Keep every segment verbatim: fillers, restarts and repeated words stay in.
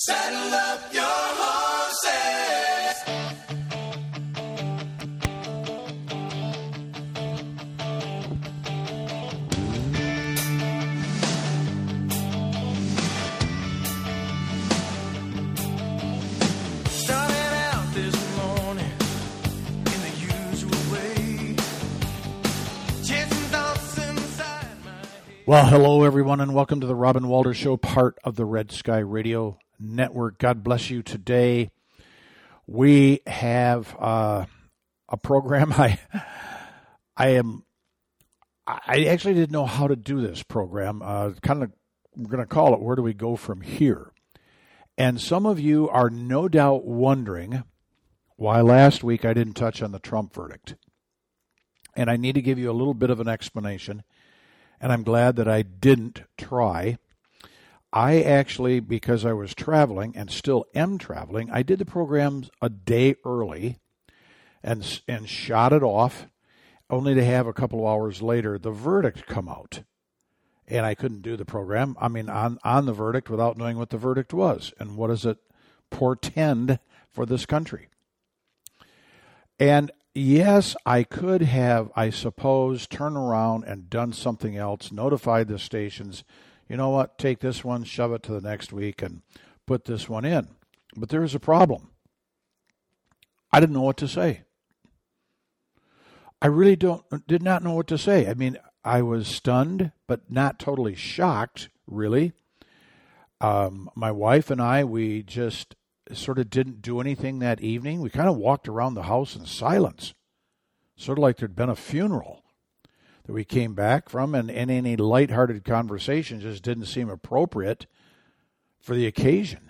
Saddle up your horses. Started out this morning in the usual way. Chasing thoughts inside my head. Well, hello, everyone, and welcome to the Robin Walter Show, part of the Red Sky Radio Network. God bless you today. We have uh, a program. I, I am. I actually didn't know how to do this program. Uh, kind of, we're going to call it "Where Do We Go From Here?" And some of you are no doubt wondering why last week I didn't touch on the Trump verdict. And I need to give you a little bit of an explanation. And I'm glad that I didn't try. I actually, because I was traveling and still am traveling, I did the program a day early and and shot it off, only to have a couple of hours later the verdict come out. And I couldn't do the program, I mean, on, on the verdict without knowing what the verdict was and what does it portend for this country. And yes, I could have, I suppose, turned around and done something else, notified the stations, you know what, take this one, shove it to the next week, and put this one in. But there is a problem. I didn't know what to say. I really don't, did not know what to say. I mean, I was stunned, but not totally shocked, really. Um, my wife and I, we just sort of didn't do anything that evening. We kind of walked around the house in silence, sort of like there'd been a funeral that we came back from, and, and any lighthearted conversation just didn't seem appropriate for the occasion.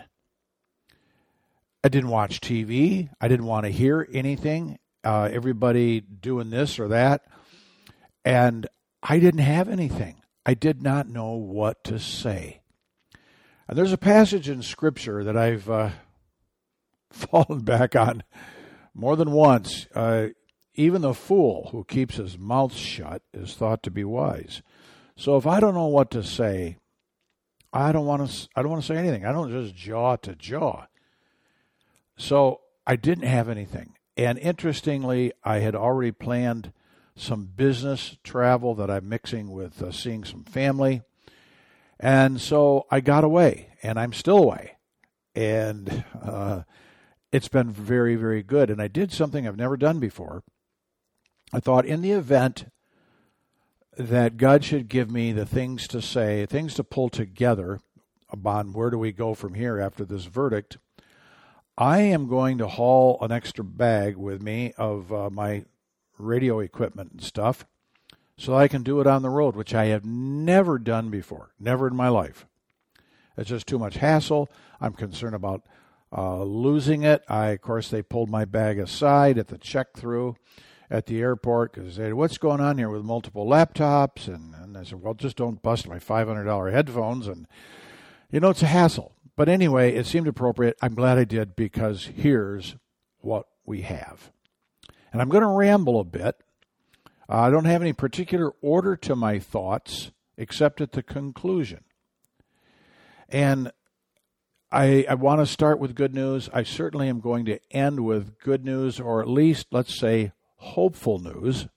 I didn't watch T V. I didn't want to hear anything, uh, everybody doing this or that, and I didn't have anything. I did not know what to say. And there's a passage in Scripture that I've uh, fallen back on more than once. Uh, even the fool who keeps his mouth shut is thought to be wise. So if I don't know what to say, I don't want to. I don't want to say anything. I don't just jaw to jaw. So I didn't have anything. And interestingly, I had already planned some business travel that I'm mixing with uh, seeing some family. And so I got away, and I'm still away. And uh, it's been very, very good. And I did something I've never done before. I thought in the event that God should give me the things to say, things to pull together about where do we go from here after this verdict, I am going to haul an extra bag with me of uh, my radio equipment and stuff so I can do it on the road, which I have never done before, never in my life. It's just too much hassle. I'm concerned about uh, losing it. I, of course, they pulled my bag aside at the check-through at the airport because they said, what's going on here with multiple laptops? And, and I said, well, just don't bust my five hundred dollars headphones. And, you know, it's a hassle. But anyway, it seemed appropriate. I'm glad I did because here's what we have. And I'm going to ramble a bit. Uh, I don't have any particular order to my thoughts except at the conclusion. And I, I want to start with good news. I certainly am going to end with good news, or at least, let's say, hopeful news,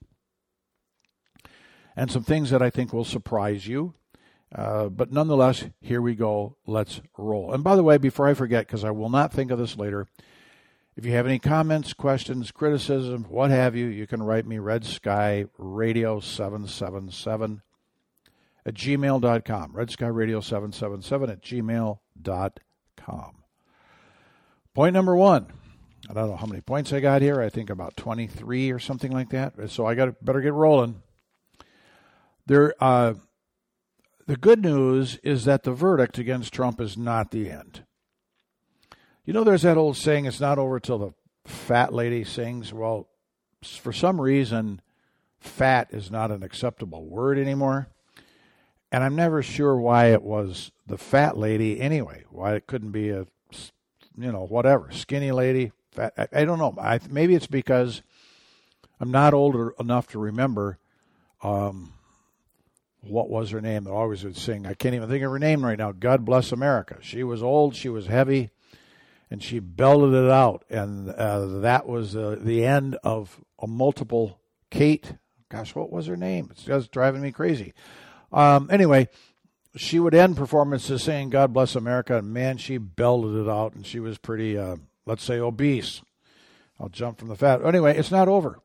and some things that I think will surprise you. Uh, but nonetheless, here we go. Let's roll. And by the way, before I forget, because I will not think of this later, if you have any comments, questions, criticism, what have you, you can write me Red Sky Radio seven seven seven at gmail dot com. Red Sky Radio seven seven seven at gmail dot com. Point number one. I don't know how many points I got here. I think about twenty-three or something like that. So I got better get rolling. There, uh, the good news is that the verdict against Trump is not the end. You know, there's that old saying, it's not over till the fat lady sings. Well, for some reason, fat is not an acceptable word anymore. And I'm never sure why it was the fat lady anyway. Why it couldn't be a, you know, whatever, skinny lady. Fat, I, I don't know. I, maybe it's because I'm not old enough to remember um, what was her name that always would sing? I can't even think of her name right now. God Bless America. She was old, she was heavy, and she belted it out. And uh, that was uh, the end of a multiple Kate. Gosh, what was her name? It's just driving me crazy. Um, anyway, she would end performances saying God Bless America, and man, she belted it out, and she was pretty, uh, let's say, obese. I'll jump from the fat. Anyway, it's not over.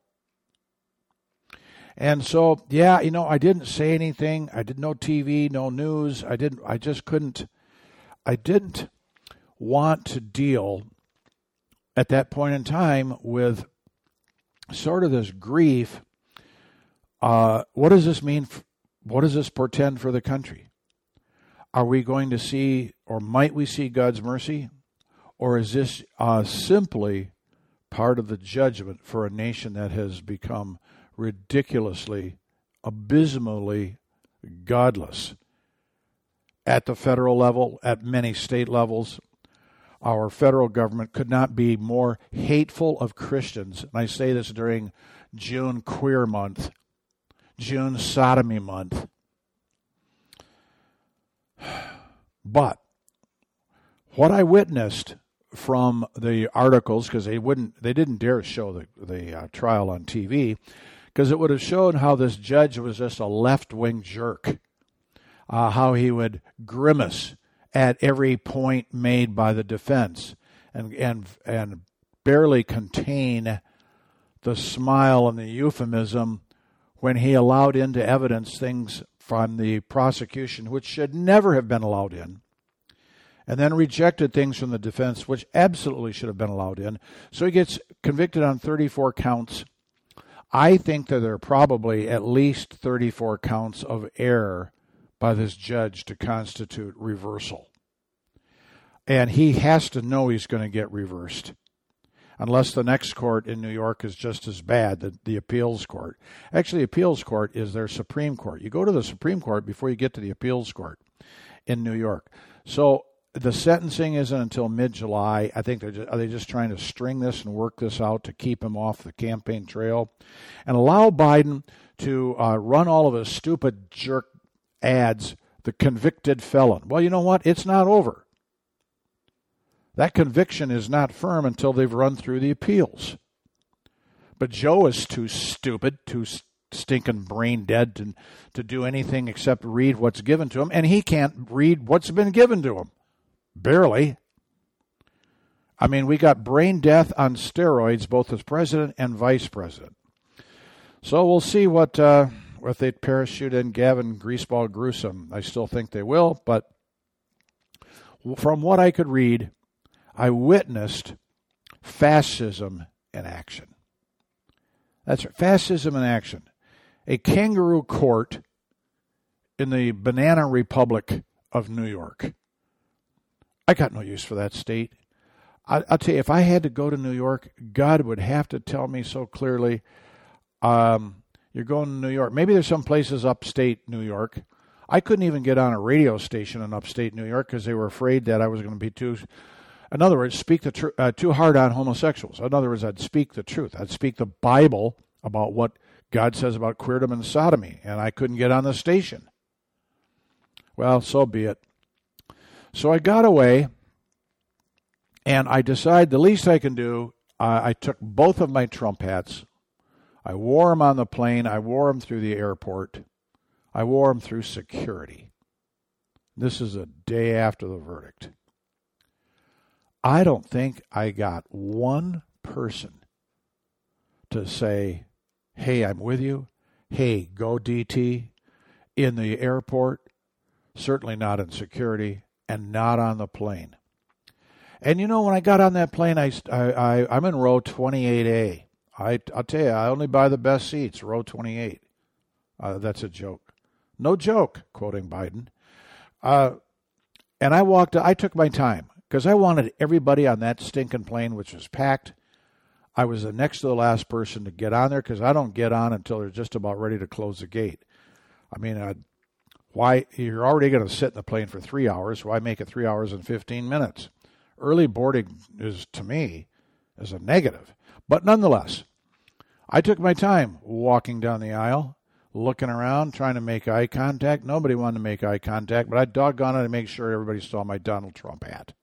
And so, yeah, you know, I didn't say anything. I did no T V, no news. I didn't, I just couldn't, I didn't want to deal at that point in time with sort of this grief. Uh, what does this mean? For, what does this portend for the country? Are we going to see, or might we see God's mercy? Or is this uh, simply part of the judgment for a nation that has become ridiculously, abysmally godless? At the federal level, at many state levels, our federal government could not be more hateful of Christians. And I say this during June Queer Month, June Sodomy Month. But what I witnessed from the articles, because they wouldn't, they didn't dare show the the uh, trial on T V, because it would have shown how this judge was just a left-wing jerk, uh, how he would grimace at every point made by the defense, and and and barely contain the smile and the euphemism when he allowed into evidence things from the prosecution which should never have been allowed in, and then rejected things from the defense which absolutely should have been allowed in. So he gets convicted on thirty-four counts. I think that there are probably at least thirty-four counts of error by this judge to constitute reversal. And he has to know he's going to get reversed, unless the next court in New York is just as bad, the, the appeals court. Actually, the appeals court is their Supreme Court. You go to the Supreme Court before you get to the appeals court in New York. So the sentencing isn't until mid-July. I think they're just, are they just trying to string this and work this out to keep him off the campaign trail and allow Biden to uh, run all of his stupid jerk ads, the convicted felon. Well, you know what? It's not over. That conviction is not firm until they've run through the appeals. But Joe is too stupid, too stinking brain dead to, to do anything except read what's given to him, and he can't read what's been given to him. Barely. I mean, we got brain death on steroids, both as president and vice president. So we'll see what uh, if they parachute in Gavin Greaseball Gruesome. I still think they will, but from what I could read, I witnessed fascism in action. That's right, fascism in action. A kangaroo court in the banana republic of New York. I got no use for that state. I, I'll tell you, if I had to go to New York, God would have to tell me so clearly, um, you're going to New York. Maybe there's some places upstate New York. I couldn't even get on a radio station in upstate New York because they were afraid that I was going to be too... In other words, speak the tr- uh, too hard on homosexuals. In other words, I'd speak the truth. I'd speak the Bible about what God says about queerdom and sodomy, and I couldn't get on the station. Well, so be it. So I got away, and I decided the least I can do, uh, I took both of my Trump hats. I wore them on the plane. I wore them through the airport. I wore them through security. This is a day after the verdict. I don't think I got one person to say, hey, I'm with you. Hey, go D T in the airport. Certainly not in security and not on the plane. And you know, when I got on that plane, I, I, I'm in row twenty-eight A. I, I'll tell you, I only buy the best seats, row twenty-eight. Uh, that's a joke. No joke, quoting Biden. Uh, and I walked, I took my time. Because I wanted everybody on that stinking plane, which was packed. I was the next to the last person to get on there because I don't get on until they're just about ready to close the gate. I mean, uh, why you're already going to sit in the plane for three hours. Why make it three hours and fifteen minutes? Early boarding is, to me, is a negative. But nonetheless, I took my time walking down the aisle, looking around, trying to make eye contact. Nobody wanted to make eye contact, but I doggone it to make sure everybody saw my Donald Trump hat.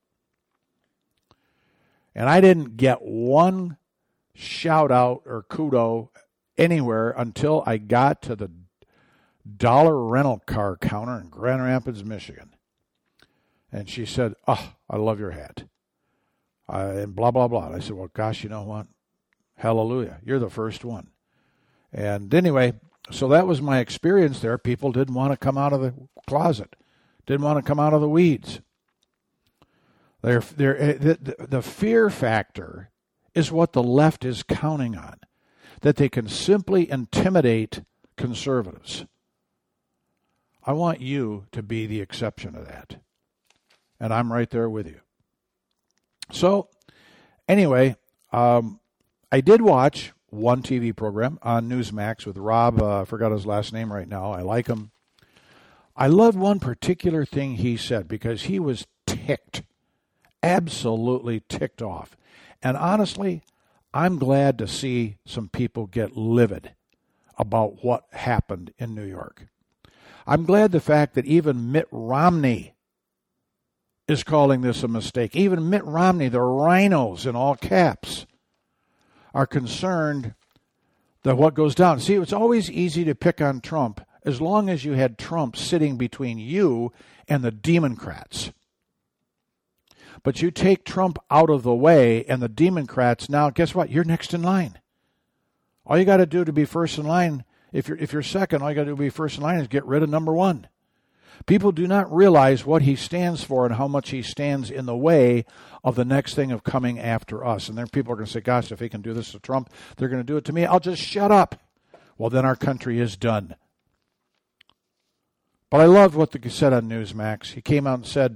And I didn't get one shout out or kudo anywhere until I got to the dollar rental car counter in Grand Rapids, Michigan. And she said, "Oh, I love your hat." Uh, and blah, blah, blah. And I said, "Well, gosh, you know what? Hallelujah. You're the first one." And anyway, so that was my experience there. People didn't want to come out of the closet, didn't want to come out of the weeds. They're, they're, the, the fear factor is what the left is counting on, that they can simply intimidate conservatives. I want you to be the exception to that. And I'm right there with you. So, anyway, um, I did watch one T V program on Newsmax with Rob. Uh, I forgot his last name right now. I like him. I loved one particular thing he said because he was ticked, absolutely ticked off. And honestly, I'm glad to see some people get livid about what happened in New York. I'm glad the fact that even Mitt Romney is calling this a mistake. Even Mitt Romney, the rhinos in all caps, are concerned that what goes down. See, it's always easy to pick on Trump as long as you had Trump sitting between you and the Democrats. But you take Trump out of the way and the Democrats, now guess what? You're next in line. All you got to do to be first in line, if you're if you're second, all you got to do to be first in line is get rid of number one. People do not realize what he stands for and how much he stands in the way of the next thing of coming after us. And then people are going to say, gosh, if he can do this to Trump, they're going to do it to me. I'll just shut up. Well, then our country is done. But I loved what he said on Newsmax. He came out and said,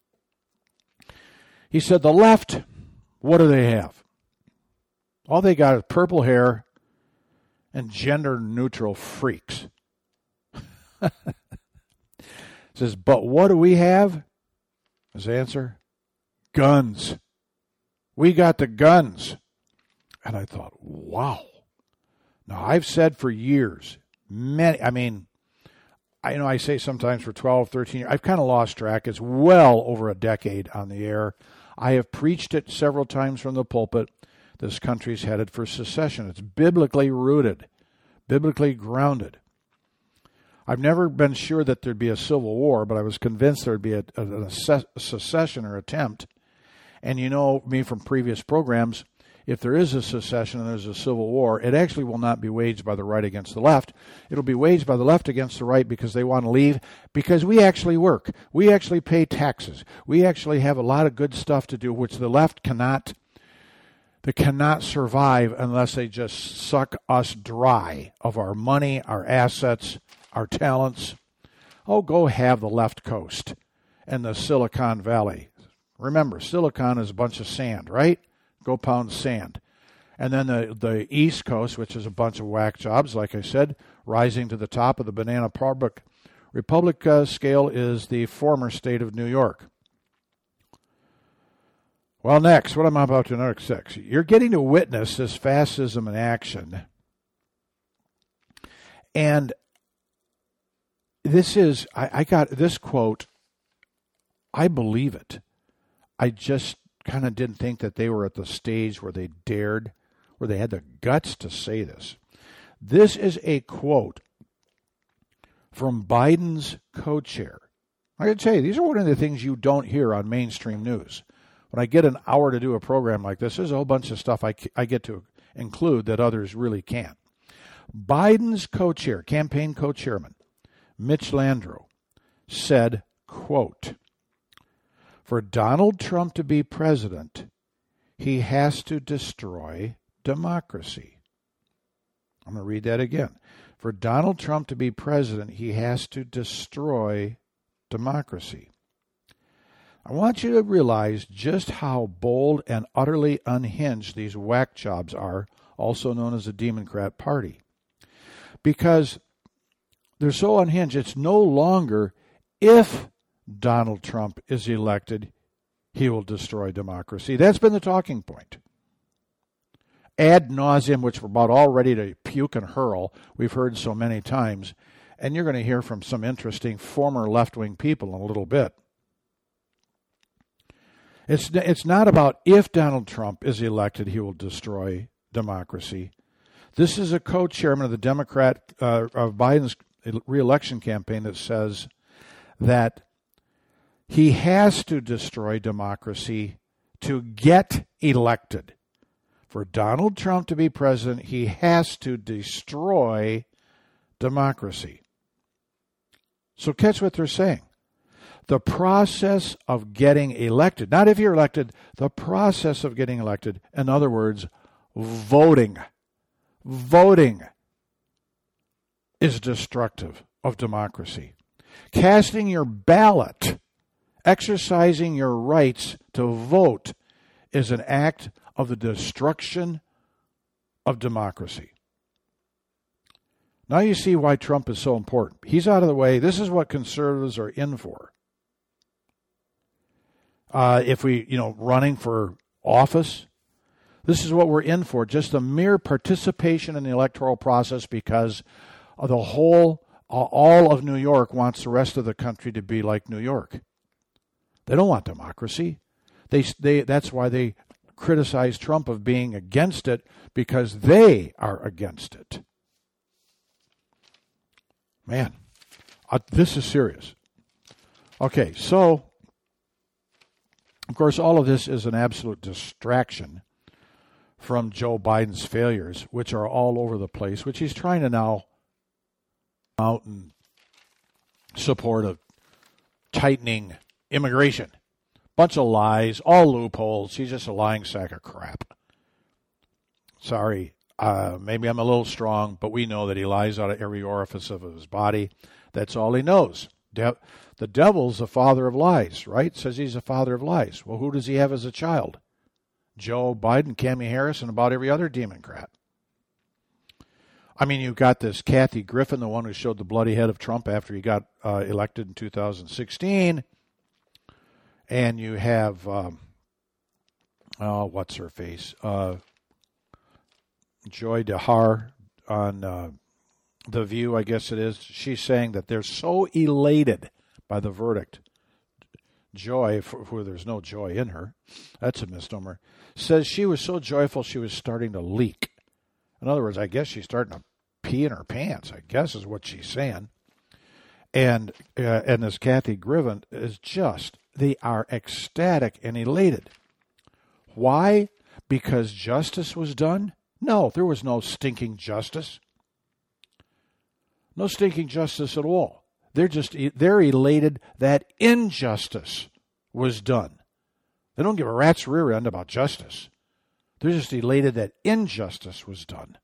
he said, the left, what do they have? All they got is purple hair and gender-neutral freaks. Says, but what do we have? His answer, guns. We got the guns. And I thought, wow. Now, I've said for years, many, I mean, I you know I say sometimes for twelve, thirteen years, I've kind of lost track. It's well over a decade on the air. I have preached it several times from the pulpit. This country's headed for secession. It's biblically rooted, biblically grounded. I've never been sure that there'd be a civil war, but I was convinced there'd be a, a, a secession or attempt. And you know me from previous programs, if there is a secession and there's a civil war, it actually will not be waged by the right against the left. It'll be waged by the left against the right because they want to leave, because we actually work. We actually pay taxes. We actually have a lot of good stuff to do, which the left cannot, they cannot survive unless they just suck us dry of our money, our assets, our talents. Oh, go have the left coast and the Silicon Valley. Remember, Silicon is a bunch of sand, right? Go pound sand. And then the, the East Coast, which is a bunch of whack jobs, like I said, rising to the top of the Banana Republic, Republic uh, scale is the former state of New York. Well, next, what am I about to next six? You're getting to witness this fascism in action. And this is, I, I got this quote, I believe it. I just kind of didn't think that they were at the stage where they dared, where they had the guts to say this. This is a quote from Biden's co-chair. I can tell you, these are one of the things you don't hear on mainstream news. When I get an hour to do a program like this, there's a whole bunch of stuff I, I get to include that others really can't. Biden's co-chair, campaign co-chairman, Mitch Landrieu, said, quote, for Donald Trump to be president, he has to destroy democracy. I'm going to read that again. For Donald Trump to be president, he has to destroy democracy. I want you to realize just how bold and utterly unhinged these whack jobs are, also known as the Democrat Party. Because they're so unhinged, it's no longer if Donald Trump is elected, he will destroy democracy. That's been the talking point. ad nauseum, which we're about all ready to puke and hurl. We've heard so many times. And you're going to hear from some interesting former left-wing people in a little bit. It's, it's not about if Donald Trump is elected, he will destroy democracy. This is a co-chairman of the Democrat, uh, of Biden's re-election campaign that says that he has to destroy democracy to get elected. For Donald Trump to be president, he has to destroy democracy. So catch what they're saying. The process of getting elected, not if you're elected, the process of getting elected, in other words, voting. Voting is destructive of democracy. Casting your ballot, exercising your rights to vote, is an act of the destruction of democracy. Now you see why Trump is so important. He's out of the way. This is what conservatives are in for. Uh, if we, you know, running for office, this is what we're in for. Just the mere participation in the electoral process, because of the whole, uh, all of New York wants the rest of the country to be like New York. They don't want democracy. They, they, that's why they criticize Trump of being against it, because they are against it. Man, uh, this is serious. Okay, so, of course, all of this is an absolute distraction from Joe Biden's failures, which are all over the place, which he's trying to now out in support of tightening immigration. Bunch of lies, all loopholes. He's just a lying sack of crap. Sorry. Uh, maybe I'm a little strong, but we know that he lies out of every orifice of his body. That's all he knows. De- the devil's the father of lies, right? Says he's the father of lies. Well, who does he have as a child? Joe Biden, Cammie Harris, and about every other Democrat. I mean, you've got this Kathy Griffin, the one who showed the bloody head of Trump after he got uh, elected in two thousand sixteen. And you have, um, oh, what's her face? Uh, Joy Behar on uh, The View, I guess it is. She's saying that they're so elated by the verdict. Joy, for who there's no joy in her, that's a misnomer, says she was so joyful she was starting to leak. In other words, I guess she's starting to pee in her pants, I guess is what she's saying. And, uh, and this Kathy Griffin is just, they are ecstatic and elated. Why? Because justice was done? No, there was no stinking justice. No stinking justice at all. They're just, they're elated that injustice was done. They don't give a rat's rear end about justice. They're just elated that injustice was done.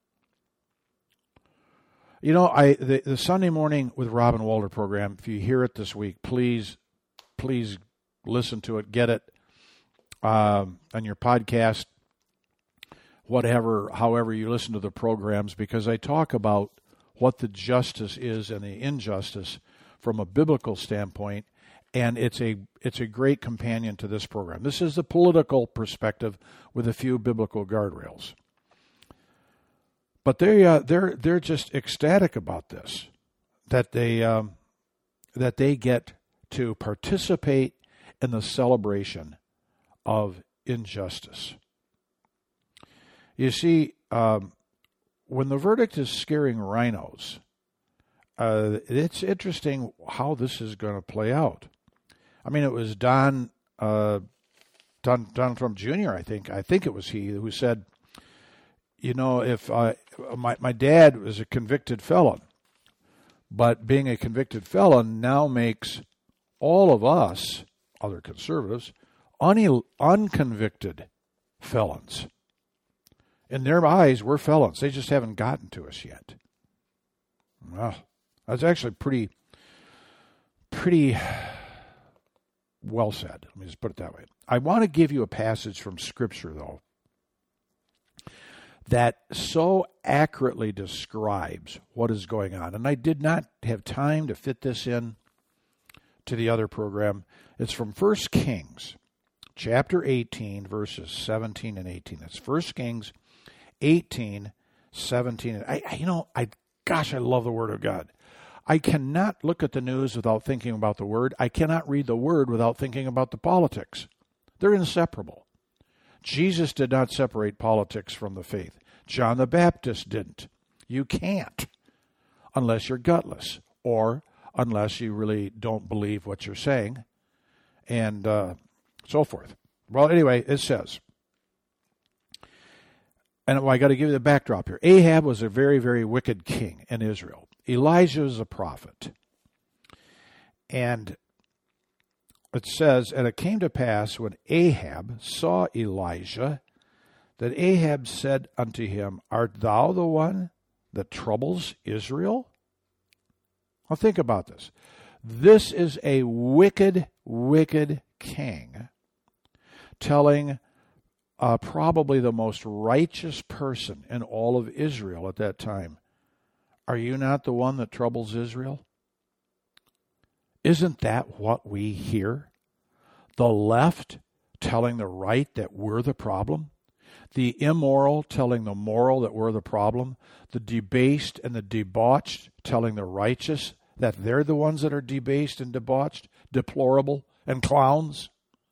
You know, I the, the Sunday Morning with Robin Walter program, if you hear it this week, please, please listen to it, get it um, on your podcast, whatever, however you listen to the programs, because I talk about what the justice is and the injustice from a biblical standpoint, and it's a it's a great companion to this program. This is the political perspective with a few biblical guardrails. But they uh, they're they're just ecstatic about this, that they um, that they get to participate in the celebration of injustice. You see, um, when the verdict is scaring rhinos, uh, it's interesting how this is going to play out. I mean, it was Don, uh, Don Donald Trump Junior I think I think it was he who said, you know, if uh, my my dad was a convicted felon, but being a convicted felon now makes all of us, other conservatives, un- unconvicted felons. In their eyes, we're felons. They just haven't gotten to us yet. Well, that's actually pretty, pretty well said. Let me just put it that way. I want to give you a passage from Scripture, though, that so accurately describes what is going on. And I did not have time to fit this in to the other program. It's from First Kings, chapter eighteen, verses seventeen and eighteen. It's First Kings eighteen, seventeen. I, I, you know, I gosh, I love the Word of God. I cannot look at the news without thinking about the Word. I cannot read the Word without thinking about the politics. They're inseparable. Jesus did not separate politics from the faith. John the Baptist didn't. You can't unless you're gutless or unless you really don't believe what you're saying and uh, so forth. Well, anyway, it says, and I got to give you the backdrop here. Ahab was a very, very wicked king in Israel. Elijah was a prophet. And it says, and it came to pass when Ahab saw Elijah, that Ahab said unto him, Art thou the one that troubles Israel? Now think about this. This is a wicked, wicked king telling uh, probably the most righteous person in all of Israel at that time, are you not the one that troubles Israel? Isn't that what we hear? The left telling the right that we're the problem? The immoral telling the moral that we're the problem? The debased and the debauched telling the righteous that they're the ones that are debased and debauched, deplorable, and clowns?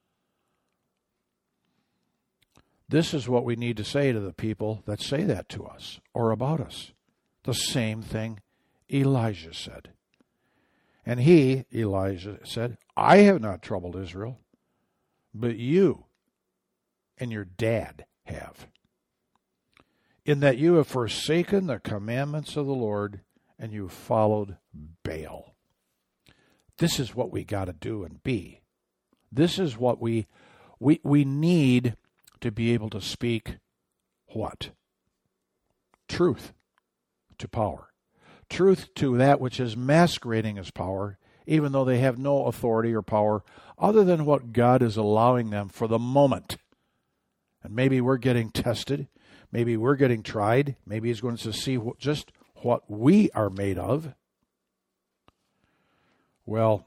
This is what we need to say to the people that say that to us or about us. The same thing Elijah said. And he, Elijah, said, I have not troubled Israel, but you and your dad have, in that you have forsaken the commandments of the Lord and you followed Baal. This is what we got to do and be. This is what we we we need to be able to speak what? Truth to power. Truth to that which is masquerading as power, even though they have no authority or power other than what God is allowing them for the moment. And maybe we're getting tested. Maybe we're getting tried. Maybe he's going to see what, just what we are made of. Well,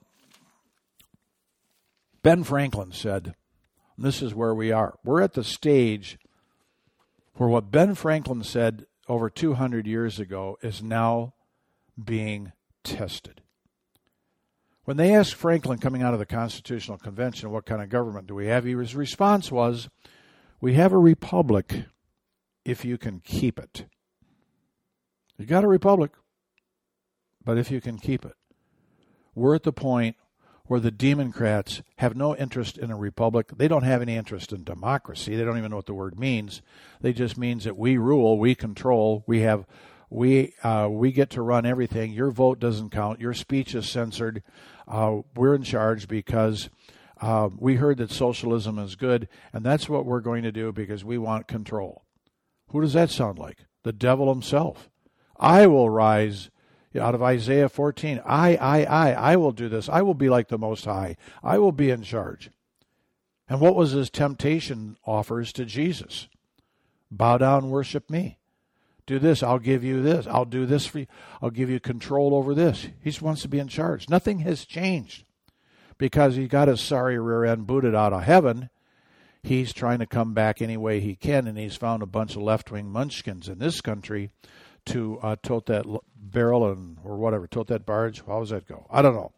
Ben Franklin said, this is where we are. We're at the stage where what Ben Franklin said over two hundred years ago is now being tested. When they asked Franklin coming out of the Constitutional Convention, what kind of government do we have? His response was, we have a republic if you can keep it. You got a republic, but if you can keep it. We're at the point where the Democrats have no interest in a republic. They don't have any interest in democracy. They don't even know what the word means. They just means that we rule, we control, we have, we uh, we get to run everything. Your vote doesn't count. Your speech is censored. Uh, we're in charge because uh, we heard that socialism is good, and that's what we're going to do because we want control. Who does that sound like? The devil himself. I will rise. Out of Isaiah fourteen, I, I, I, I will do this. I will be like the Most High. I will be in charge. And what was his temptation offers to Jesus? Bow down, worship me. Do this, I'll give you this. I'll do this for you. I'll give you control over this. He just wants to be in charge. Nothing has changed because he got his sorry rear end booted out of heaven. He's trying to come back any way he can, and he's found a bunch of left-wing munchkins in this country to uh, tote that barrel and or whatever, tote that barge. How does that go? I don't know.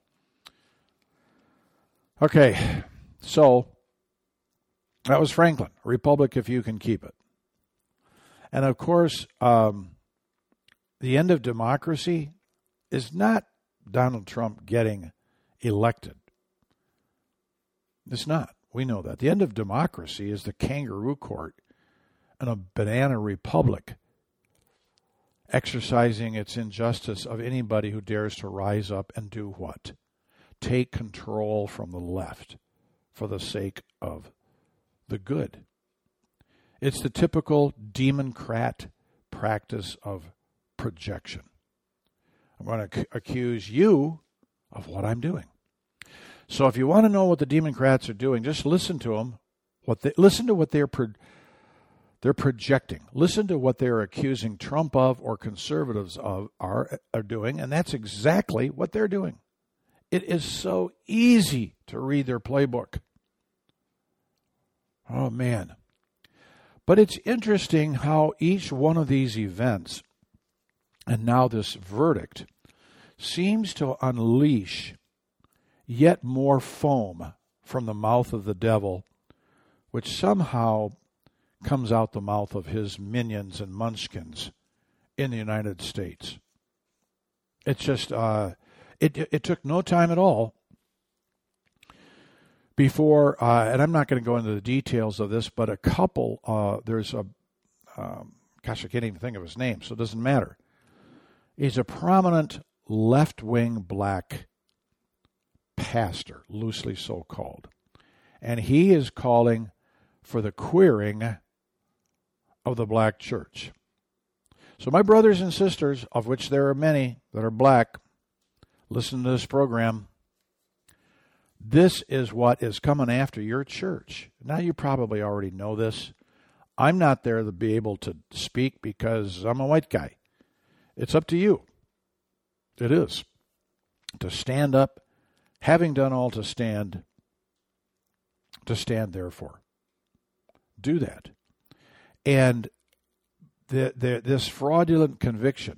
Okay, so that was Franklin. Republic if you can keep it. And of course, um, the end of democracy is not Donald Trump getting elected. It's not. We know that. The end of democracy is the kangaroo court and a banana republic exercising its injustice of anybody who dares to rise up and do what? Take control from the left for the sake of the good. It's the typical democrat practice of projection. I'm going to c- accuse you of what I'm doing. So if you want to know what the Democrats are doing, just listen to them. What they, listen to what they're pro- they're projecting. Listen to what they're accusing Trump of or conservatives of are are doing, and that's exactly what they're doing. It is so easy to read their playbook. Oh man! But it's interesting how each one of these events, and now this verdict, seems to unleash yet more foam from the mouth of the devil, which somehow comes out the mouth of his minions and munchkins in the United States. It's just, uh, it, it took no time at all before, uh, and I'm not going to go into the details of this, but a couple, uh, there's a, um, gosh, I can't even think of his name, so it doesn't matter. He's a prominent left-wing black pastor, loosely so called. And he is calling for the queering of the black church. So my brothers and sisters, of which there are many that are black, listen to this program. This is what is coming after your church. Now you probably already know this. I'm not there to be able to speak because I'm a white guy. It's up to you. It is. To stand up, having done all to stand, to stand therefore. Do that. And the, the, this fraudulent conviction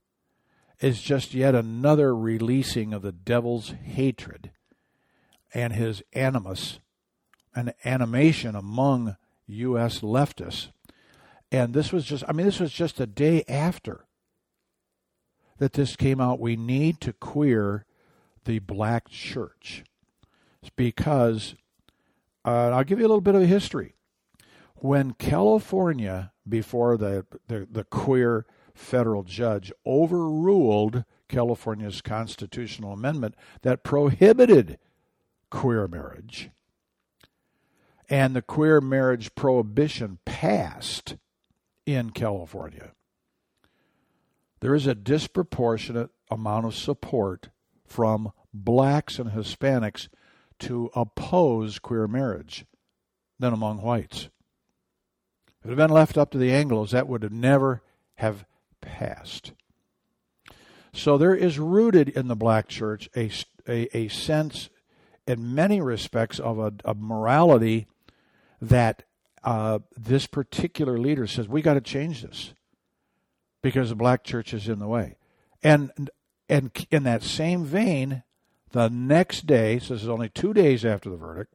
is just yet another releasing of the devil's hatred and his animus, an animation among U S leftists. And this was just, I mean, this was just a day after that this came out. We need to queer the black church. It's because, uh, I'll give you a little bit of a history. When California, before the, the, the queer federal judge, overruled California's constitutional amendment that prohibited queer marriage, and the queer marriage prohibition passed in California, there is a disproportionate amount of support from blacks and Hispanics to oppose queer marriage than among whites. If it had been left up to the Anglos, that would have never have passed. So there is rooted in the black church a, a, a sense, in many respects, of a, a morality that uh, this particular leader says, we got to change this because the black church is in the way. And and in that same vein, the next day, so this is only two days after the verdict,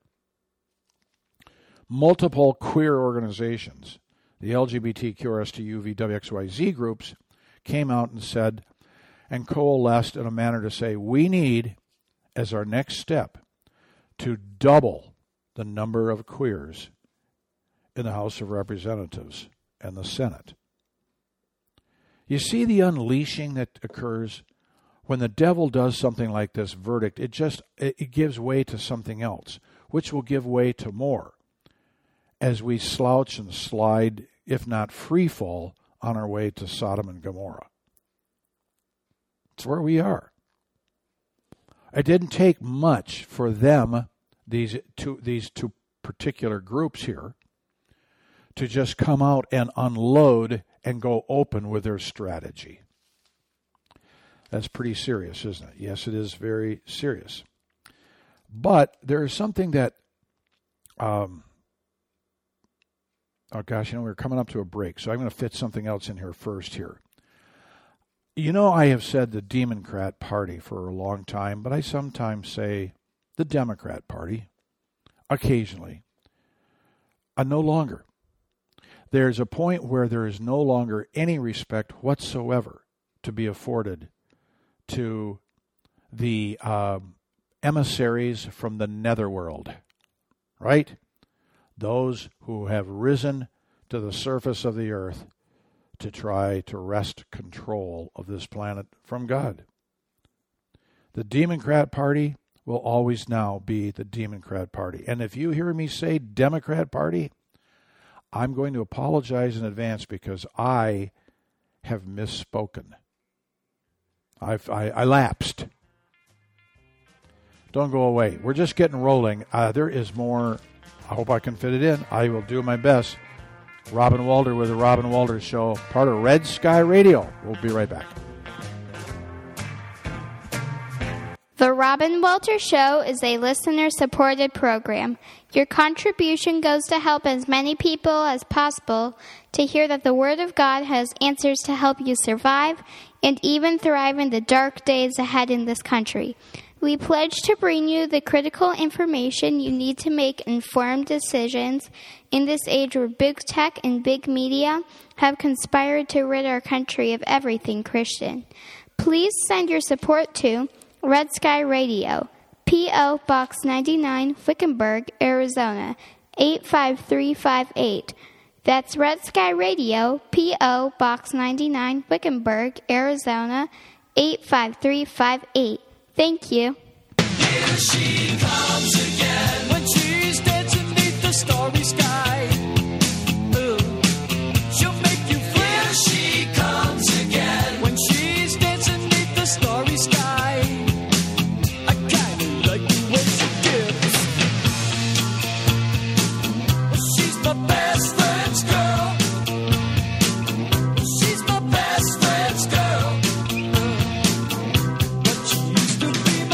multiple queer organizations, the L G B T Q R S T U V W X Y Z groups, came out and said, and coalesced in a manner to say, we need, as our next step, to double the number of queers in the House of Representatives and the Senate. You see the unleashing that occurs when the devil does something like this verdict. It just it gives way to something else, which will give way to more as we slouch and slide, if not free fall, on our way to Sodom and Gomorrah. It's where we are. It didn't take much for them, these two, these two particular groups here, to just come out and unload and go open with their strategy. That's pretty serious, isn't it? Yes, it is very serious. But there is something that, um, oh gosh, you know, we're coming up to a break, so I'm going to fit something else in here first here. You know, I have said the Democrat Party for a long time, but I sometimes say the Democrat Party, occasionally, uh, no longer. There's a point where there is no longer any respect whatsoever to be afforded to the um, emissaries from the netherworld, right? Those who have risen to the surface of the earth to try to wrest control of this planet from God. The Democrat Party will always now be the Democrat Party. And if you hear me say Democrat Party, I'm going to apologize in advance because I have misspoken. I've, I, I lapsed. Don't go away. We're just getting rolling. Uh, there is more. I hope I can fit it in. I will do my best. Robin Walter with the Robin Walter Show, part of Red Sky Radio. We'll be right back. The Robin Walter Show is a listener-supported program. Your contribution goes to help as many people as possible to hear that the Word of God has answers to help you survive and even thrive in the dark days ahead in this country. We pledge to bring you the critical information you need to make informed decisions in this age where big tech and big media have conspired to rid our country of everything Christian. Please send your support to Red Sky Radio, P O. Box ninety-nine, Wickenburg, Arizona, eight five three five eight. That's Red Sky Radio, P O. Box ninety-nine, Wickenburg, Arizona, eight five three five eight. Thank you. Here she comes again when she's dancing beneath the starry sky. Ooh. She'll make you feel. Here she comes again when she's dancing beneath the starry sky. I kinda like the way she gives. She's my best friend's girl. She's my best friend's girl. But she used to be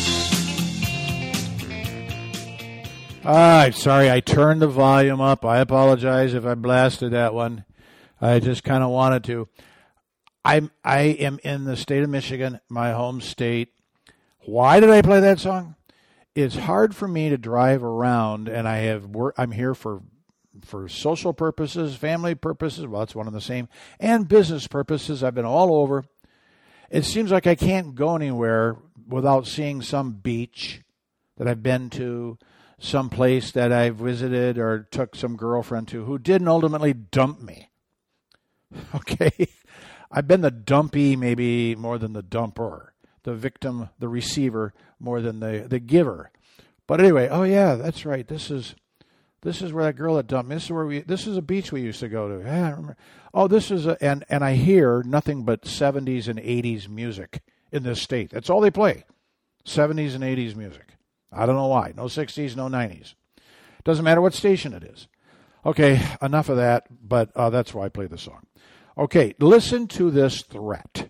mine. All right, sorry, I turned the volume up. I apologize if I blasted that one. I just kind of wanted to. I'm, I am in the state of Michigan, my home state. Why did I play that song? It's hard for me to drive around, and I have work. I'm here for for social purposes, family purposes. Well, that's one and the same, and business purposes. I've been all over. It seems like I can't go anywhere without seeing some beach that I've been to, some place that I visited or took some girlfriend to who didn't ultimately dump me. Okay? I've been the dumpy maybe more than the dumper, the victim, the receiver more than the, the giver. But anyway, oh yeah, that's right. This is this is where that girl that dumped me. This is where we this is a beach we used to go to. Yeah, I remember. Oh, this is a and, and I hear nothing but seventies and eighties music in this state. That's all they play. seventies and eighties music. I don't know why. No sixties, no nineties. Doesn't matter what station it is. Okay, enough of that, but uh, that's why I play the song. Okay, listen to this threat.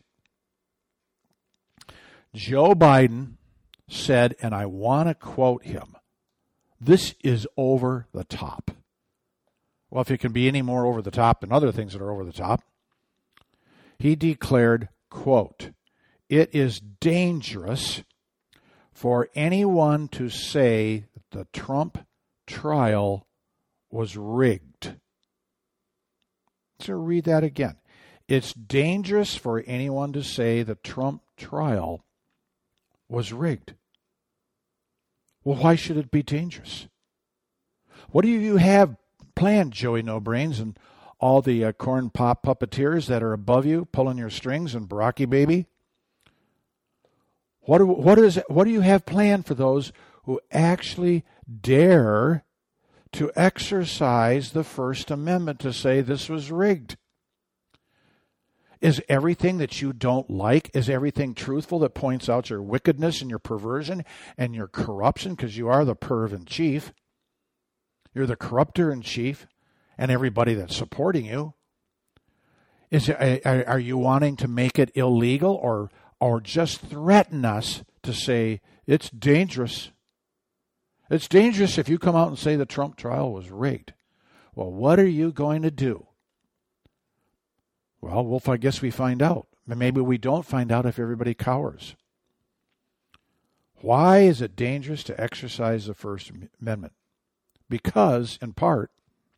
Joe Biden said, and I want to quote him, "This is over the top." Well, if it can be any more over the top than other things that are over the top, he declared, quote, "It is dangerous for anyone to say the Trump trial was rigged." So read that again. It's dangerous for anyone to say the Trump trial was rigged. Well, why should it be dangerous? What do you have planned, Joey No Brains, and all the uh, corn pop puppeteers that are above you pulling your strings and Baracky baby? What do, what is what do you have planned for those who actually dare to exercise the First Amendment to say this was rigged? Is everything that you don't like, is everything truthful that points out your wickedness and your perversion and your corruption? Because you are the perv in chief. You're the corrupter in chief and everybody that's supporting you. Is it, are, are you wanting to make it illegal or or just threaten us to say it's dangerous? It's dangerous if you come out and say the Trump trial was rigged. Well, what are you going to do? Well, we'll I guess we find out. Maybe we don't find out if everybody cowers. Why is it dangerous to exercise the First Amendment? Because, in part,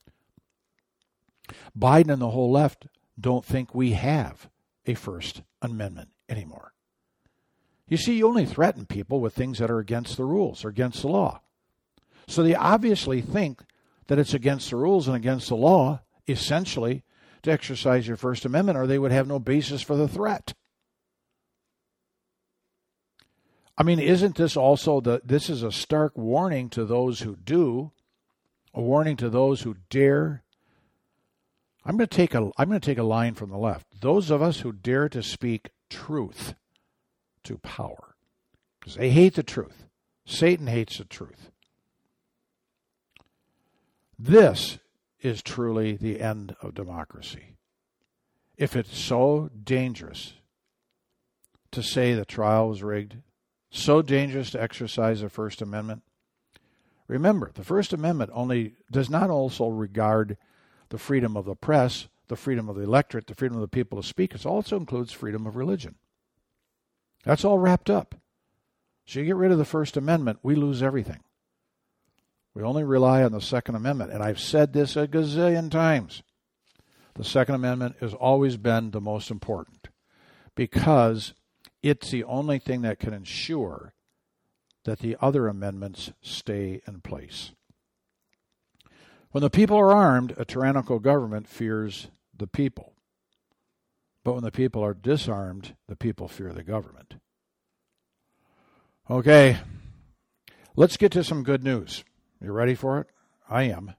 Biden and the whole left don't think we have a First Amendment anymore. You see, you only threaten people with things that are against the rules or against the law. So they obviously think that it's against the rules and against the law, essentially, to exercise your First Amendment, or they would have no basis for the threat. I mean, isn't this also the, this is a stark warning to those who do, a warning to those who dare. I'm going to take a, I'm going to take a line from the left. Those of us who dare to speak truth to power, because they hate the truth. Satan hates the truth. This is truly the end of democracy. If it's so dangerous to say the trial was rigged, so dangerous to exercise the First Amendment, Remember, the First Amendment only does not also regard the freedom of the press, the freedom of the electorate, the freedom of the people to speak. It also includes freedom of religion. That's all wrapped up. So you get rid of the First Amendment, we lose everything. We only rely on the Second Amendment. And I've said this a gazillion times. The Second Amendment has always been the most important because it's the only thing that can ensure that the other amendments stay in place. When the people are armed, a tyrannical government fears the people. But when the people are disarmed, the people fear the government. Okay, let's get to some good news. You ready for it? I am.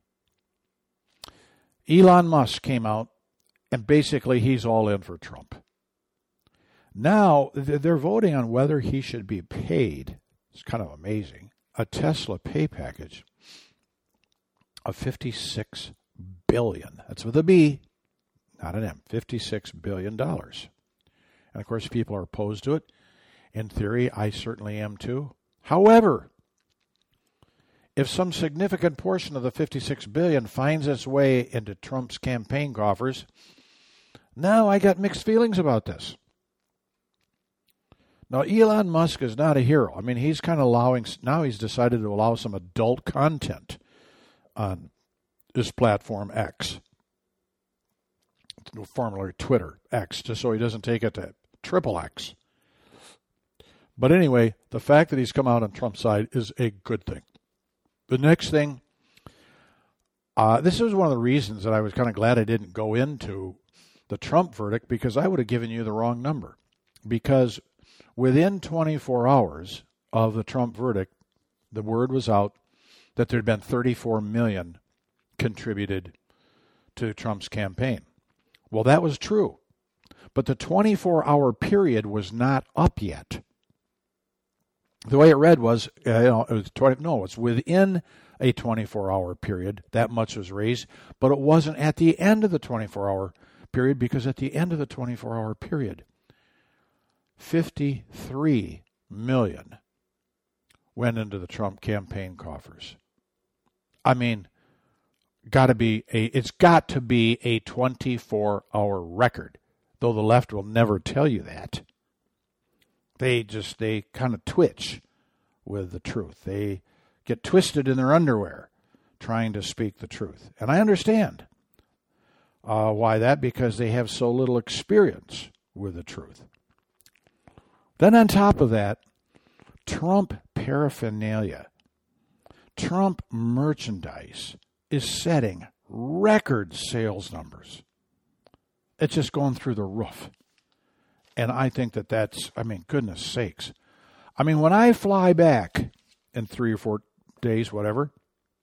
Elon Musk came out, and basically he's all in for Trump. Now, they're voting on whether he should be paid, it's kind of amazing, a Tesla pay package of fifty-six billion dollars. That's with a B, not an M, fifty-six billion dollars. And, of course, people are opposed to it. In theory, I certainly am too. However, if some significant portion of the fifty-six billion dollars finds its way into Trump's campaign coffers, now I got mixed feelings about this. Now, Elon Musk is not a hero. I mean, he's kind of allowing, now he's decided to allow some adult content on this platform X, formerly Twitter, X, just so he doesn't take it to triple X. But anyway, the fact that he's come out on Trump's side is a good thing. The next thing, uh, this is one of the reasons that I was kind of glad I didn't go into the Trump verdict, because I would have given you the wrong number. Because within twenty-four hours of the Trump verdict, the word was out that there had been thirty-four million dollars contributed to Trump's campaign. Well, that was true. But the twenty-four hour period was not up yet. The way it read was, uh, you know, it was twenty, no, it's within a twenty-four hour period. That much was raised, but it wasn't at the end of the twenty-four hour period, because at the end of the twenty-four hour period, fifty-three million dollars went into the Trump campaign coffers. I mean, got to be a, it's got to be a twenty-four hour record, though the left will never tell you that. They just, they kind of twitch with the truth. They get twisted in their underwear trying to speak the truth. And I understand uh, why that, because they have so little experience with the truth. Then on top of that, Trump paraphernalia, Trump merchandise is setting record sales numbers. It's just going through the roof. And I think that that's, I mean, goodness sakes. I mean, when I fly back in three or four days, whatever,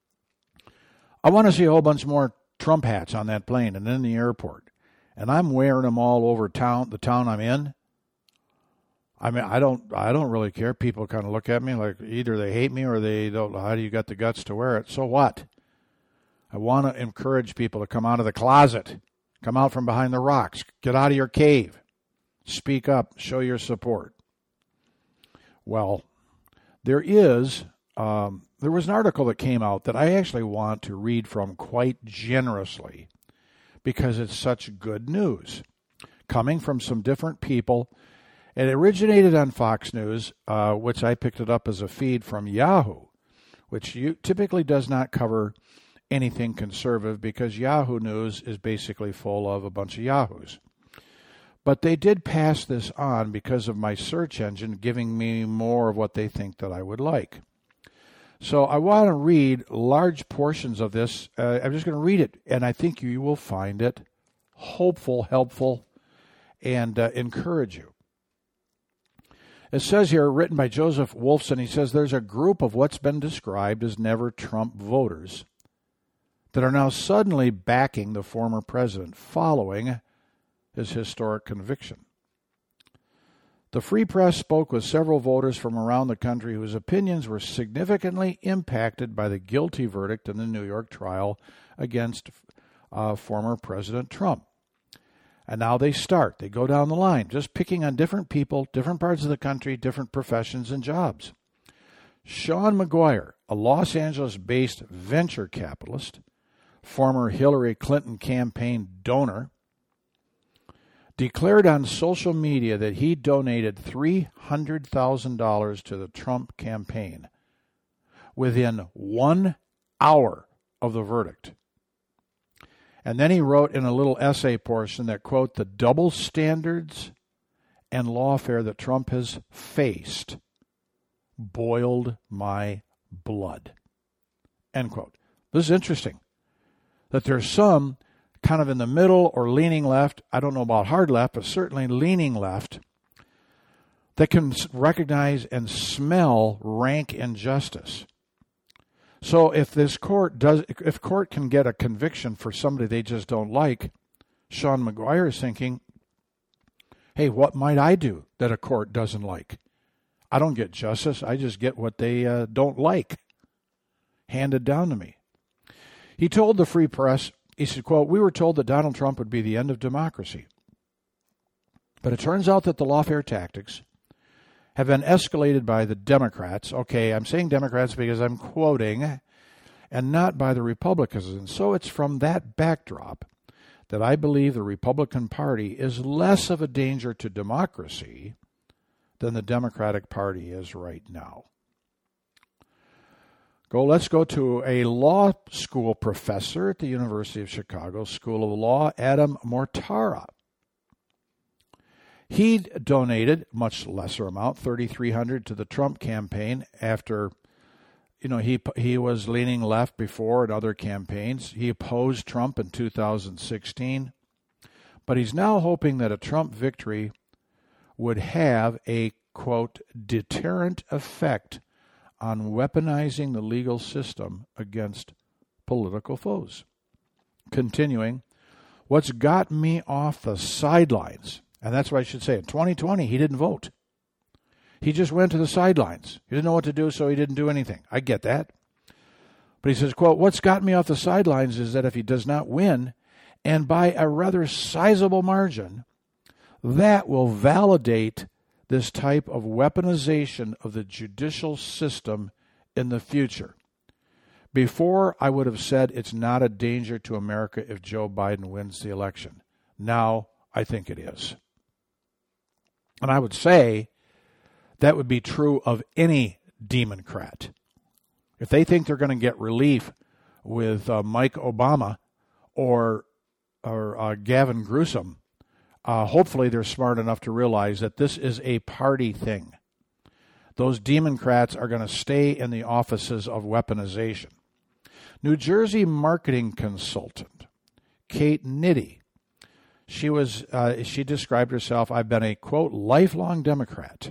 I want to see a whole bunch more Trump hats on that plane and in the airport. And I'm wearing them all over town, the town I'm in. I mean, I don't, I don't really care. People kind of look at me like either they hate me or they don't know how do you got the guts to wear it. So what? I want to encourage people to come out of the closet, come out from behind the rocks, get out of your cave. Speak up, show your support. Well, there is, um, there was an article that came out that I actually want to read from quite generously because it's such good news coming from some different people. It originated on Fox News, uh, which I picked it up as a feed from Yahoo, which you, typically does not cover anything conservative because Yahoo News is basically full of a bunch of Yahoos. But they did pass this on because of my search engine giving me more of what they think that I would like. So I want to read large portions of this. Uh, I'm just going to read it, and I think you will find it hopeful, helpful, and uh, encourage you. It says here, written by Joseph Wolfson, he says, there's a group of what's been described as never Trump voters that are now suddenly backing the former president following his historic conviction. The Free Press spoke with several voters from around the country whose opinions were significantly impacted by the guilty verdict in the New York trial against uh, former President Trump. And now they start. They go down the line, just picking on different people, different parts of the country, different professions and jobs. Sean McGuire, a Los Angeles-based venture capitalist, former Hillary Clinton campaign donor, declared on social media that he donated three hundred thousand dollars to the Trump campaign within one hour of the verdict. And then he wrote in a little essay portion that, quote, the double standards and lawfare that Trump has faced boiled my blood, end quote. This is interesting, that there's some kind of in the middle or leaning left, I don't know about hard left, but certainly leaning left, that can recognize and smell rank injustice. So if this court does, if court can get a conviction for somebody they just don't like, Sean McGuire is thinking, hey, what might I do that a court doesn't like? I don't get justice. I just get what they uh, don't like handed down to me. He told the Free Press, he said, quote, we were told that Donald Trump would be the end of democracy. But it turns out that the lawfare tactics have been escalated by the Democrats. Okay, I'm saying Democrats because I'm quoting, and not by the Republicans. And so it's from that backdrop that I believe the Republican Party is less of a danger to democracy than the Democratic Party is right now. Go. Let's go to a law school professor at the University of Chicago School of Law, Adam Mortara. He donated much lesser amount, thirty-three hundred dollars, to the Trump campaign after, you know, he he was leaning left before in other campaigns. He opposed Trump in two thousand sixteen, but he's now hoping that a Trump victory would have a, quote, deterrent effect on weaponizing the legal system against political foes. Continuing, what's got me off the sidelines, and that's what I should say, in twenty twenty, he didn't vote. He just went to the sidelines. He didn't know what to do, so he didn't do anything. I get that. But he says, quote, what's got me off the sidelines is that if he does not win, and by a rather sizable margin, that will validate this type of weaponization of the judicial system in the future. Before, I would have said it's not a danger to America if Joe Biden wins the election. Now, I think it is. And I would say that would be true of any Democrat. If they think they're going to get relief with uh, Mike Obama or, or uh, Gavin Newsom, Uh, hopefully they're smart enough to realize that this is a party thing. Those Democrats are going to stay in the offices of weaponization. New Jersey marketing consultant Kate Nitty, she was uh, she described herself, I've been a, quote, lifelong Democrat.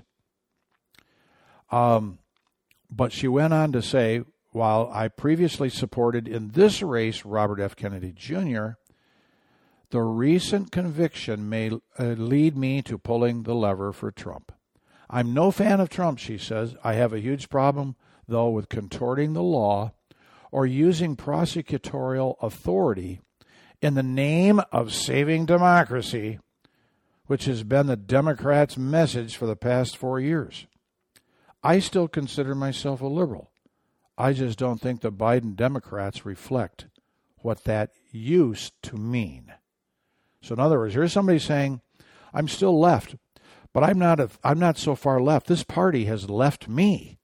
Um, but she went on to say, while I previously supported in this race Robert F. Kennedy Junior, the recent conviction may uh, lead me to pulling the lever for Trump. I'm no fan of Trump, she says. I have a huge problem, though, with contorting the law or using prosecutorial authority in the name of saving democracy, which has been the Democrats' message for the past four years. I still consider myself a liberal. I just don't think the Biden Democrats reflect what that used to mean. So in other words, here's somebody saying, I'm still left, but I'm not a, I'm not so far left. This party has left me.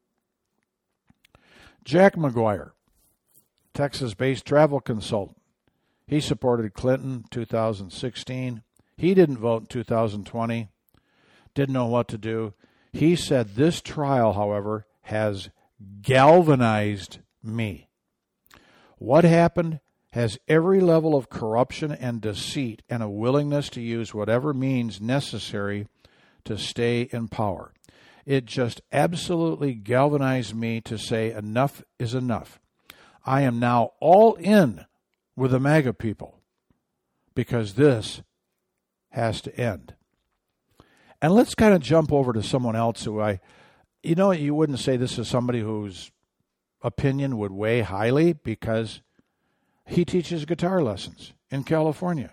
Jack McGuire, Texas-based travel consultant. He supported Clinton two thousand sixteen. He didn't vote in two thousand twenty. Didn't know what to do. He said this trial, however, has galvanized me. What happened has every level of corruption and deceit and a willingness to use whatever means necessary to stay in power. It just absolutely galvanized me to say enough is enough. I am now all in with the MAGA people because this has to end. And let's kind of jump over to someone else who I, you know, you wouldn't say this is somebody whose opinion would weigh highly because he teaches guitar lessons in California.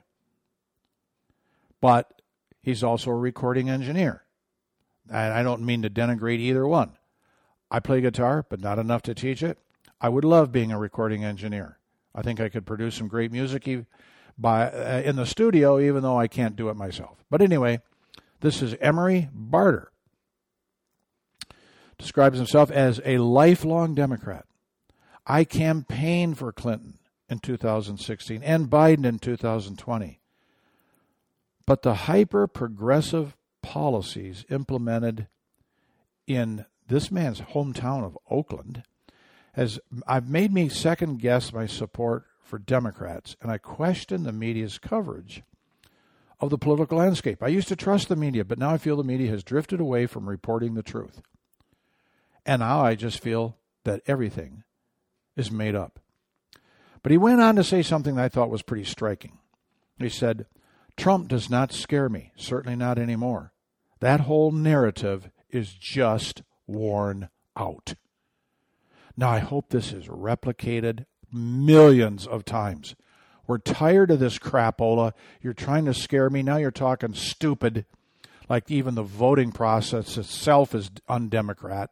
But he's also a recording engineer. And I don't mean to denigrate either one. I play guitar, but not enough to teach it. I would love being a recording engineer. I think I could produce some great music by uh, in the studio, even though I can't do it myself. But anyway, this is Emery Barter. Describes himself as a lifelong Democrat. I campaigned for Clinton in two thousand sixteen and Biden in two thousand twenty. But the hyper-progressive policies implemented in this man's hometown of Oakland has I've made me second-guess my support for Democrats, and I question the media's coverage of the political landscape. I used to trust the media, but now I feel the media has drifted away from reporting the truth. And now I just feel that everything is made up. But he went on to say something that I thought was pretty striking. He said, Trump does not scare me, certainly not anymore. That whole narrative is just worn out. Now, I hope this is replicated millions of times. We're tired of this crapola. You're trying to scare me. Now you're talking stupid, like even the voting process itself is undemocrat.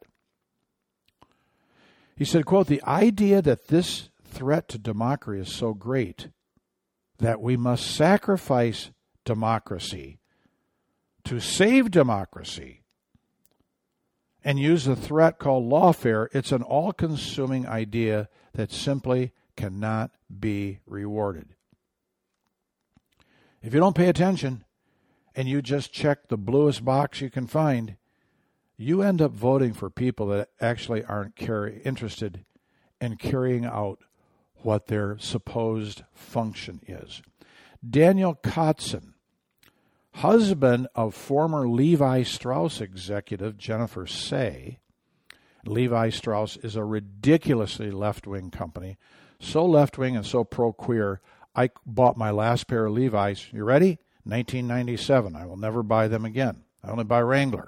He said, quote, the idea that this threat to democracy is so great that we must sacrifice democracy to save democracy and use a threat called lawfare, it's an all-consuming idea that simply cannot be rewarded. If you don't pay attention and you just check the bluest box you can find, you end up voting for people that actually aren't carry, interested in carrying out what their supposed function is. Daniel Kotzen, husband of former Levi Strauss executive Jennifer Say. Levi Strauss is a ridiculously left-wing company, so left-wing and so pro-queer, I bought my last pair of Levi's, you ready? nineteen ninety-seven. I will never buy them again. I only buy Wrangler.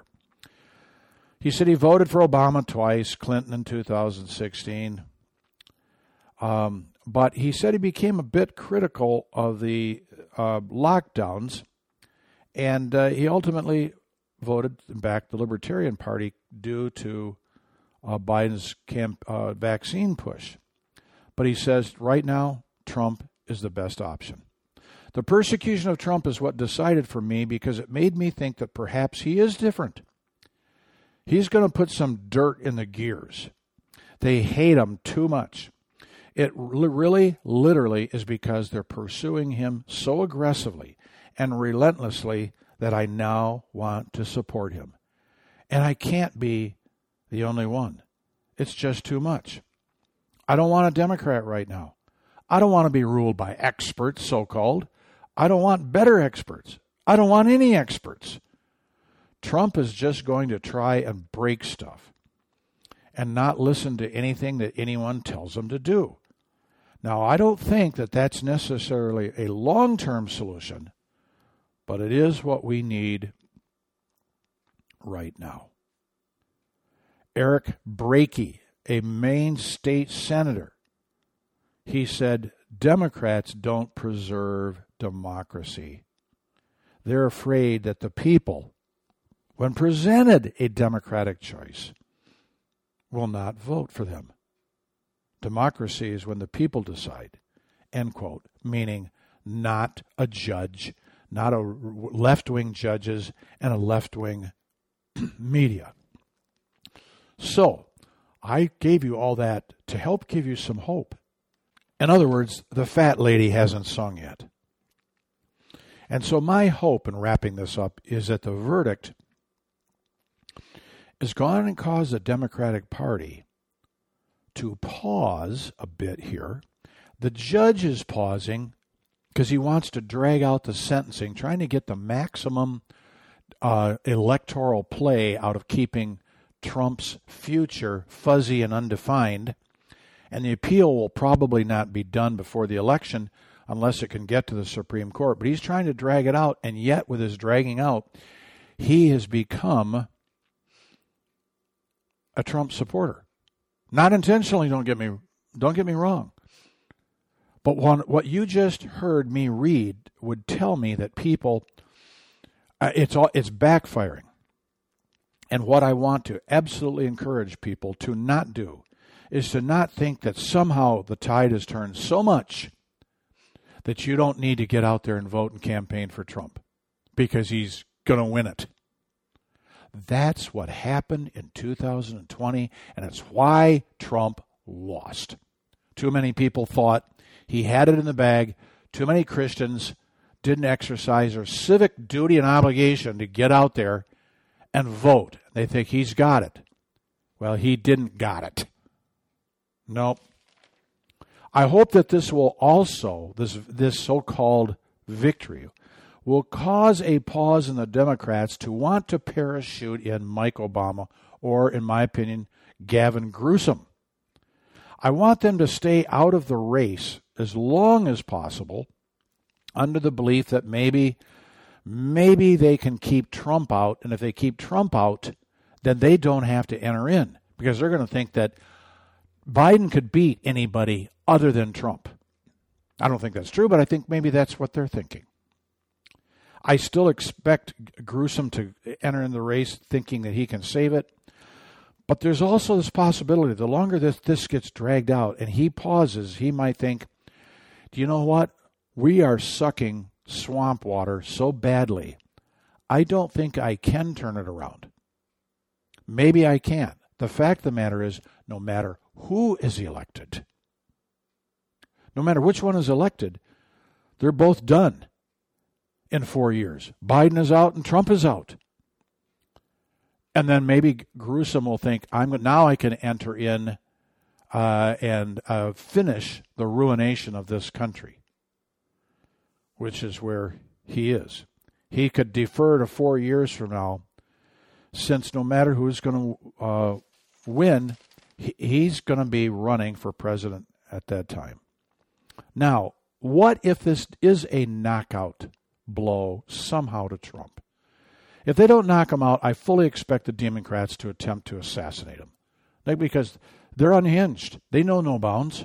He said he voted for Obama twice, Clinton in two thousand sixteen. Um, but he said he became a bit critical of the uh, lockdowns, and uh, he ultimately voted and backed the Libertarian Party due to uh, Biden's camp, uh, vaccine push. But he says right now, Trump is the best option. The persecution of Trump is what decided for me because it made me think that perhaps he is different. He's going to put some dirt in the gears. They hate him too much. It really, literally is because they're pursuing him so aggressively and relentlessly that I now want to support him. And I can't be the only one. It's just too much. I don't want a Democrat right now. I don't want to be ruled by experts, so-called. I don't want better experts. I don't want any experts. Trump is just going to try and break stuff and not listen to anything that anyone tells him to do. Now, I don't think that that's necessarily a long-term solution, but it is what we need right now. Eric Brakey, a Maine state senator, he said, Democrats don't preserve democracy. They're afraid that the people, when presented a democratic choice, will not vote for them. Democracy is when the people decide, end quote, meaning not a judge, not a left-wing judges and a left-wing media. So, I gave you all that to help give you some hope. In other words, the fat lady hasn't sung yet. And so my hope in wrapping this up is that the verdict is going to cause the Democratic Party to pause a bit here. The judge is pausing because he wants to drag out the sentencing, trying to get the maximum uh, electoral play out of keeping Trump's future fuzzy and undefined. And the appeal will probably not be done before the election unless it can get to the Supreme Court. But he's trying to drag it out, and yet with his dragging out, he has become a Trump supporter. Not intentionally, don't get me don't get me wrong. But one, what you just heard me read would tell me that people, uh, it's all it's backfiring. And what I want to absolutely encourage people to not do is to not think that somehow the tide has turned so much that you don't need to get out there and vote and campaign for Trump because he's going to win it. That's what happened in two thousand twenty, and it's why Trump lost. Too many people thought he had it in the bag. Too many Christians didn't exercise their civic duty and obligation to get out there and vote. They think he's got it. Well, he didn't got it. Nope. I hope that this will also, this this so-called victory, will cause a pause in the Democrats to want to parachute in Mike Obama or, in my opinion, Gavin Newsom. I want them to stay out of the race as long as possible under the belief that maybe, maybe they can keep Trump out, and if they keep Trump out, then they don't have to enter in because they're going to think that Biden could beat anybody other than Trump. I don't think that's true, but I think maybe that's what they're thinking. I still expect Newsom to enter in the race thinking that he can save it. But there's also this possibility, the longer this, this gets dragged out and he pauses, he might think, do you know what? We are sucking swamp water so badly, I don't think I can turn it around. Maybe I can. The fact of the matter is, no matter who is elected, no matter which one is elected, they're both done in four years. Biden is out and Trump is out. And then maybe Newsom will think, I'm now I can enter in uh, and uh, finish the ruination of this country, which is where he is. He could defer to four years from now, since no matter who's going to uh, win, he, he's going to be running for president at that time. Now, what if this is a knockout blow somehow to Trump? If they don't knock him out, I fully expect the Democrats to attempt to assassinate him. Like, because they're unhinged. They know no bounds.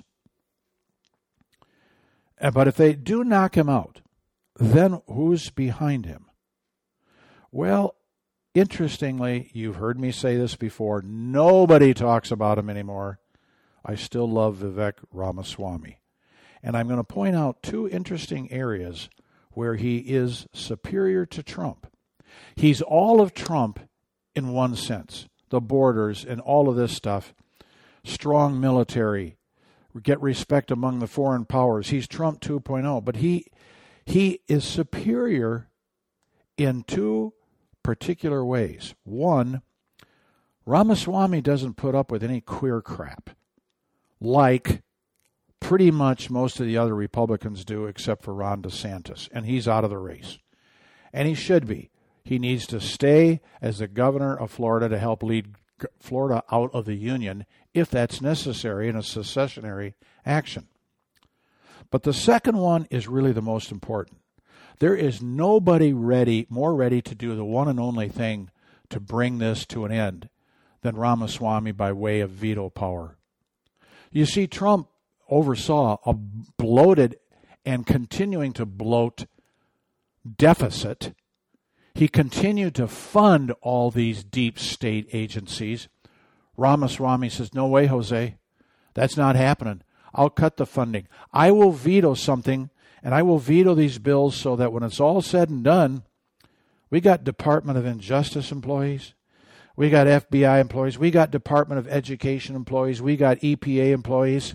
But if they do knock him out, then who's behind him? Well, interestingly, you've heard me say this before, nobody talks about him anymore. I still love Vivek Ramaswamy. And I'm going to point out two interesting areas where he is superior to Trump. He's all of Trump in one sense, the borders and all of this stuff, strong military, get respect among the foreign powers. He's Trump two point oh, but he he is superior in two particular ways. One, Ramaswamy doesn't put up with any queer crap, like pretty much most of the other Republicans do, except for Ron DeSantis, and he's out of the race. And he should be. He needs to stay as the governor of Florida to help lead Florida out of the Union if that's necessary in a secessionary action. But the second one is really the most important. There is nobody ready, more ready to do the one and only thing to bring this to an end than Ramaswamy by way of veto power. You see, Trump oversaw a bloated and continuing to bloat deficit. He continued to fund all these deep state agencies. Ramaswamy says, no way, Jose. That's not happening. I'll cut the funding. I will veto something, and I will veto these bills so that when it's all said and done, we got Department of Injustice employees. We got F B I employees. We got Department of Education employees. We got E P A employees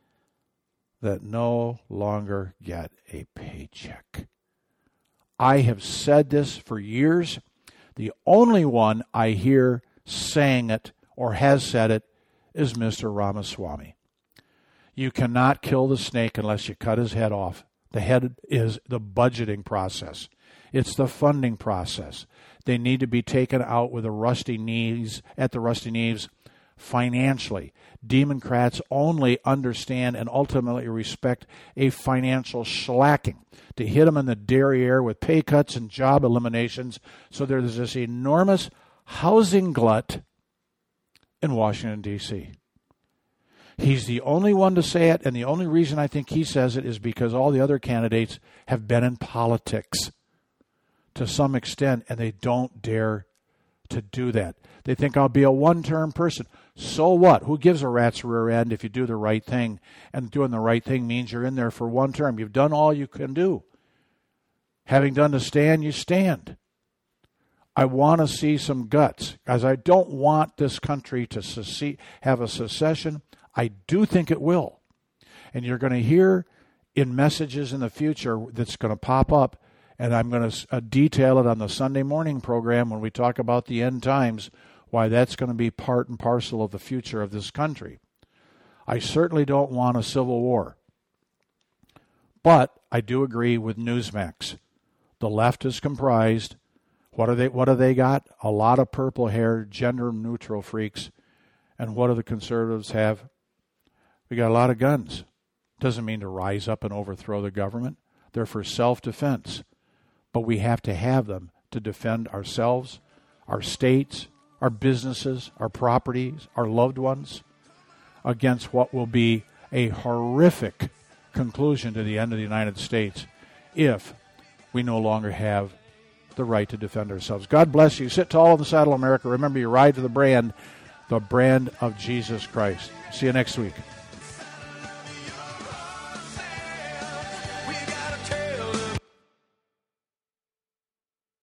that no longer get a paycheck. I have said this for years. The only one I hear saying it or has said it is Mister Ramaswamy. You cannot kill the snake unless you cut his head off. The head is the budgeting process. It's the funding process. They need to be taken out with the rusty knees, at the rusty knees financially. Democrats only understand and ultimately respect a financial shellacking, to hit them in the derriere with pay cuts and job eliminations. So there's this enormous housing glut in Washington, D C He's the only one to say it, and the only reason I think he says it is because all the other candidates have been in politics to some extent, and they don't dare to do that. They think I'll be a one-term person. So what? Who gives a rat's rear end if you do the right thing? And doing the right thing means you're in there for one term. You've done all you can do. Having done the stand, you stand. I want to see some guts, because I don't want this country to secede, have a secession. I do think it will. And you're going to hear in messages in the future that's going to pop up, and I'm going to uh, detail it on the Sunday morning program when we talk about the end times, why that's going to be part and parcel of the future of this country. I certainly don't want a civil war. But I do agree with Newsmax. The left is comprised. What are they? What do they got? A lot of purple-haired, gender-neutral freaks. And what do the conservatives have? We got a lot of guns. Doesn't mean to rise up and overthrow the government. They're for self-defense. But we have to have them to defend ourselves, our states, our businesses, our properties, our loved ones, against what will be a horrific conclusion to the end of the United States if we no longer have the right to defend ourselves. God bless you. Sit tall in the saddle, America. Remember, you ride to the brand, the brand of Jesus Christ. See you next week.